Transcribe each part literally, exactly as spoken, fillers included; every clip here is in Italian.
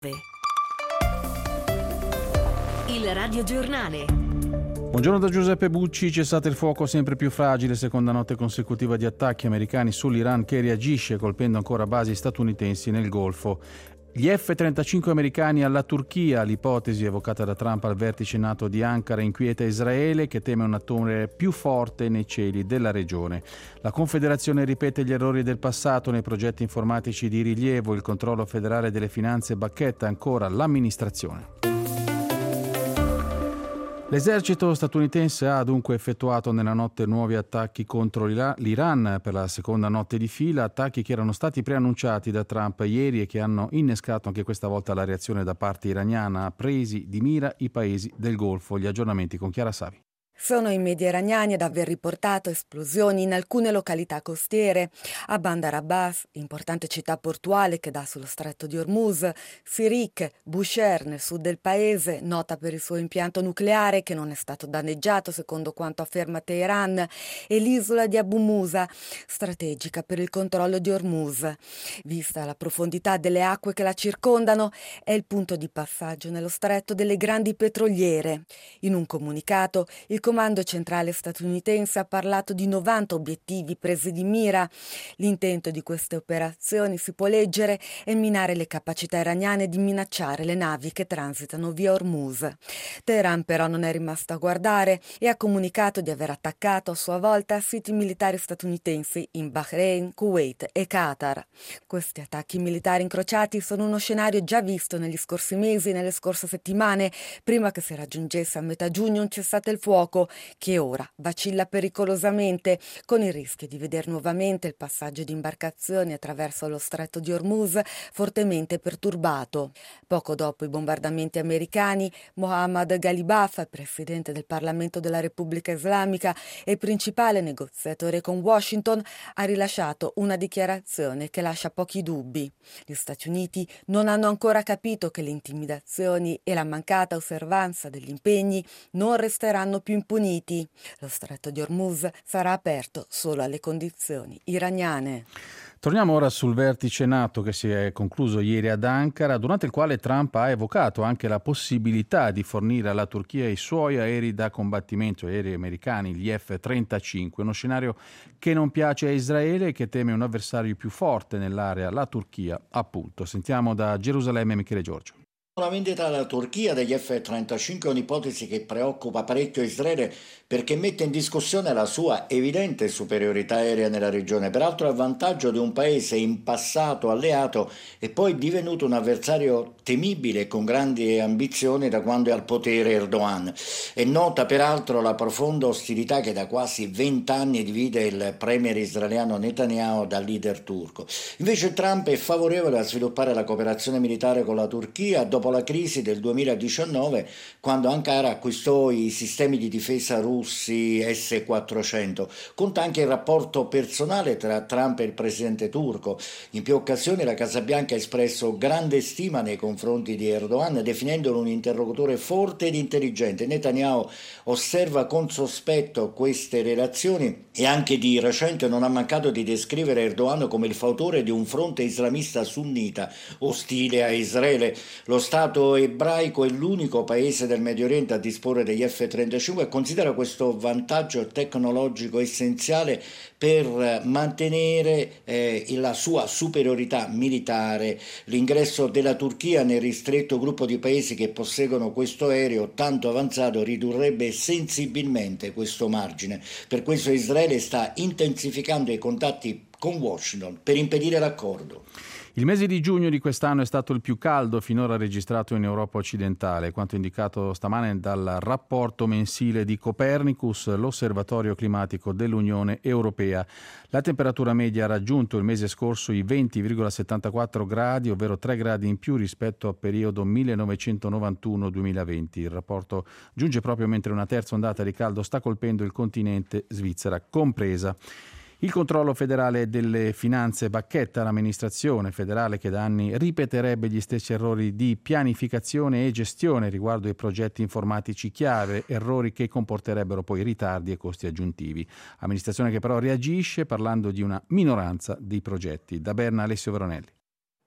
Il radiogiornale. Buongiorno da Giuseppe Bucci. Cessate il fuoco sempre più fragile, seconda notte consecutiva di attacchi americani sull'Iran che reagisce colpendo ancora basi statunitensi nel Golfo. Gli F trentacinque americani alla Turchia, l'ipotesi evocata da Trump al vertice NATO di Ankara inquieta Israele che teme un attore più forte nei cieli della regione. La Confederazione ripete gli errori del passato nei progetti informatici di rilievo, il controllo federale delle finanze bacchetta ancora l'amministrazione. L'esercito statunitense ha dunque effettuato nella notte nuovi attacchi contro l'Iran per la seconda notte di fila, attacchi che erano stati preannunciati da Trump ieri e che hanno innescato anche questa volta la reazione da parte iraniana, presi di mira i paesi del Golfo. Gli aggiornamenti con Chiara Savi. Sono i media iraniani ad aver riportato esplosioni in alcune località costiere, a Bandar Abbas, importante città portuale che dà sullo stretto di Hormuz, Sirik, Bushehr nel sud del paese, nota per il suo impianto nucleare che non è stato danneggiato secondo quanto afferma Teheran, e l'isola di Abu Musa, strategica per il controllo di Hormuz. Vista la profondità delle acque che la circondano, è il punto di passaggio nello stretto delle grandi petroliere. In un comunicato, il Comando centrale statunitense ha parlato di novanta obiettivi presi di mira. L'intento di queste operazioni, si può leggere, è minare le capacità iraniane di minacciare le navi che transitano via Hormuz. Teheran però non è rimasto a guardare e ha comunicato di aver attaccato a sua volta siti militari statunitensi in Bahrain, Kuwait e Qatar. Questi attacchi militari incrociati sono uno scenario già visto negli scorsi mesi e nelle scorse settimane, prima che si raggiungesse a metà giugno un cessate il fuoco che ora vacilla pericolosamente, con il rischio di vedere nuovamente il passaggio di imbarcazioni attraverso lo stretto di Hormuz fortemente perturbato. Poco dopo i bombardamenti americani, Mohammad Ghalibaf, presidente del Parlamento della Repubblica Islamica e principale negoziatore con Washington, ha rilasciato una dichiarazione che lascia pochi dubbi. Gli Stati Uniti non hanno ancora capito che le intimidazioni e la mancata osservanza degli impegni non resteranno più impuniti. Lo stretto di Hormuz sarà aperto solo alle condizioni iraniane. Torniamo ora sul vertice NATO che si è concluso ieri ad Ankara, durante il quale Trump ha evocato anche la possibilità di fornire alla Turchia i suoi aerei da combattimento, aerei americani, gli F trentacinque, uno scenario che non piace a Israele e che teme un avversario più forte nell'area, la Turchia, appunto. Sentiamo da Gerusalemme Michele Giorgio. La vendita alla Turchia degli F trentacinque è un'ipotesi che preoccupa parecchio Israele perché mette in discussione la sua evidente superiorità aerea nella regione, peraltro a vantaggio di un paese in passato alleato e poi divenuto un avversario temibile e con grandi ambizioni da quando è al potere Erdogan. È nota peraltro la profonda ostilità che da quasi vent'anni divide il premier israeliano Netanyahu dal leader turco. Invece Trump è favorevole a sviluppare la cooperazione militare con la Turchia dopo la crisi del duemiladiciannove, quando Ankara acquistò i sistemi di difesa russi S quattrocento. Conta anche il rapporto personale tra Trump e il presidente turco. In più occasioni la Casa Bianca ha espresso grande stima nei confronti di Erdogan, definendolo un interlocutore forte ed intelligente. Netanyahu osserva con sospetto queste relazioni e anche di recente non ha mancato di descrivere Erdogan come il fautore di un fronte islamista sunnita ostile a Israele. Lo Stato ebraico è l'unico paese del Medio Oriente a disporre degli F trentacinque e considera questo vantaggio tecnologico essenziale per mantenere eh, la sua superiorità militare. L'ingresso della Turchia nel ristretto gruppo di paesi che posseggono questo aereo tanto avanzato ridurrebbe sensibilmente questo margine. Per questo Israele sta intensificando i contatti con Washington per impedire l'accordo. Il mese di giugno di quest'anno è stato il più caldo finora registrato in Europa occidentale, quanto indicato stamane dal rapporto mensile di Copernicus, l'osservatorio climatico dell'Unione Europea. La temperatura media ha raggiunto il mese scorso i venti virgola settantaquattro gradi, ovvero tre gradi in più rispetto al periodo millenovecentonovantuno duemilaventi. Il rapporto giunge proprio mentre una terza ondata di caldo sta colpendo il continente, Svizzera compresa. Il controllo federale delle finanze bacchetta l'amministrazione federale che da anni ripeterebbe gli stessi errori di pianificazione e gestione riguardo ai progetti informatici chiave, errori che comporterebbero poi ritardi e costi aggiuntivi. Amministrazione che però reagisce parlando di una minoranza di progetti. Da Berna Alessio Veronelli.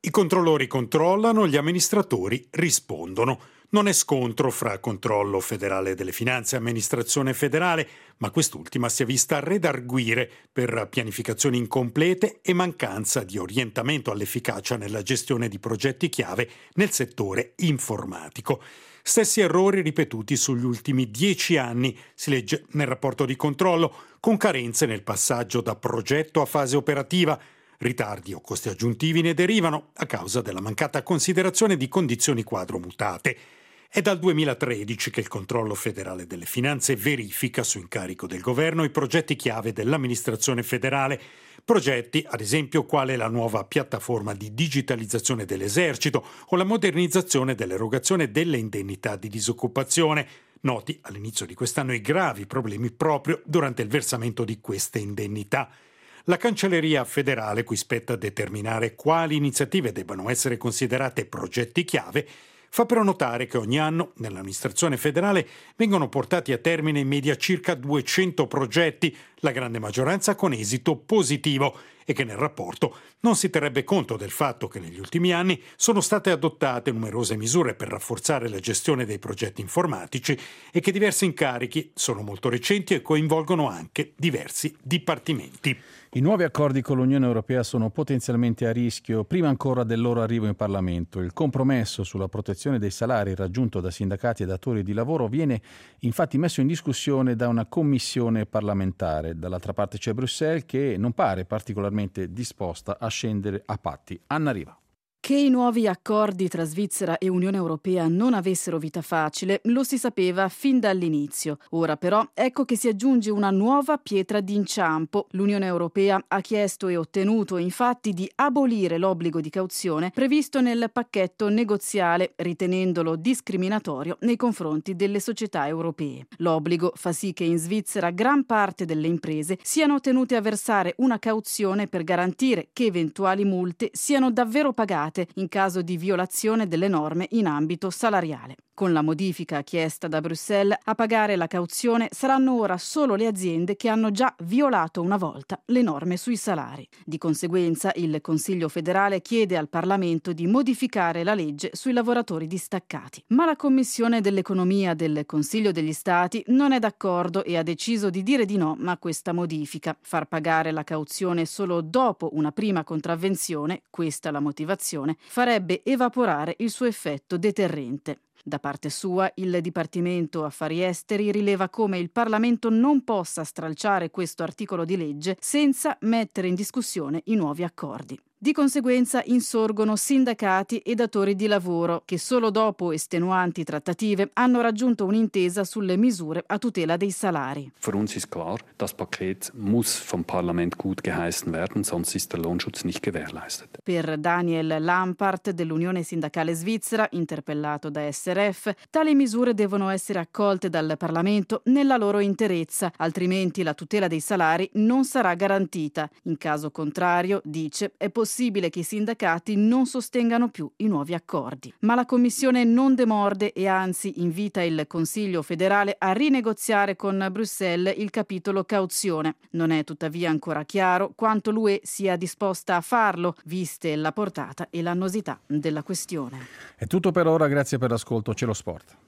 I controllori controllano, gli amministratori rispondono. Non è scontro fra controllo federale delle finanze e amministrazione federale, ma quest'ultima si è vista redarguire per pianificazioni incomplete e mancanza di orientamento all'efficacia nella gestione di progetti chiave nel settore informatico. Stessi errori ripetuti sugli ultimi dieci anni, si legge nel rapporto di controllo, con carenze nel passaggio da progetto a fase operativa. Ritardi o costi aggiuntivi ne derivano a causa della mancata considerazione di condizioni quadro mutate. È dal duemilatredici che il controllo federale delle finanze verifica su incarico del governo i progetti chiave dell'amministrazione federale. Progetti, ad esempio, quale la nuova piattaforma di digitalizzazione dell'esercito o la modernizzazione dell'erogazione delle indennità di disoccupazione. Noti all'inizio di quest'anno i gravi problemi proprio durante il versamento di queste indennità. La Cancelleria federale, cui spetta determinare quali iniziative debbano essere considerate progetti chiave, fa però notare che ogni anno nell'amministrazione federale vengono portati a termine in media circa duecento progetti, la grande maggioranza con esito positivo, e che nel rapporto non si terrebbe conto del fatto che negli ultimi anni sono state adottate numerose misure per rafforzare la gestione dei progetti informatici e che diversi incarichi sono molto recenti e coinvolgono anche diversi dipartimenti. I nuovi accordi con l'Unione Europea sono potenzialmente a rischio prima ancora del loro arrivo in Parlamento. Il compromesso sulla protezione dei salari raggiunto da sindacati e datori di lavoro viene infatti messo in discussione da una commissione parlamentare. Dall'altra parte c'è Bruxelles che non pare particolarmente disposta a scendere a patti. Anna Riva. Che i nuovi accordi tra Svizzera e Unione Europea non avessero vita facile lo si sapeva fin dall'inizio. Ora però ecco che si aggiunge una nuova pietra d'inciampo. L'Unione Europea ha chiesto e ottenuto infatti di abolire l'obbligo di cauzione previsto nel pacchetto negoziale, ritenendolo discriminatorio nei confronti delle società europee. L'obbligo fa sì che in Svizzera gran parte delle imprese siano tenute a versare una cauzione per garantire che eventuali multe siano davvero pagate in caso di violazione delle norme in ambito salariale. Con la modifica chiesta da Bruxelles, a pagare la cauzione saranno ora solo le aziende che hanno già violato una volta le norme sui salari. Di conseguenza, il Consiglio federale chiede al Parlamento di modificare la legge sui lavoratori distaccati. Ma la Commissione dell'Economia del Consiglio degli Stati non è d'accordo e ha deciso di dire di no a questa modifica. Far pagare la cauzione solo dopo una prima contravvenzione, questa la motivazione, farebbe evaporare il suo effetto deterrente. Da parte sua, il Dipartimento Affari Esteri rileva come il Parlamento non possa stralciare questo articolo di legge senza mettere in discussione i nuovi accordi. Di conseguenza insorgono sindacati e datori di lavoro che solo dopo estenuanti trattative hanno raggiunto un'intesa sulle misure a tutela dei salari. Für uns ist klar, das Paket muss vom Parlament gut geheißen werden, sonst ist der Lohnschutz nicht gewährleistet. Per Daniel Lampart dell'Unione Sindacale Svizzera, interpellato da S R F, tali misure devono essere accolte dal Parlamento nella loro interezza, altrimenti la tutela dei salari non sarà garantita. In caso contrario, dice, è possibile possibile che i sindacati non sostengano più i nuovi accordi. Ma la Commissione non demorde e anzi invita il Consiglio federale a rinegoziare con Bruxelles il capitolo cauzione. Non è tuttavia ancora chiaro quanto l'U E sia disposta a farlo, viste la portata e l'annosità della questione. È tutto per ora, grazie per l'ascolto. C'è lo sport.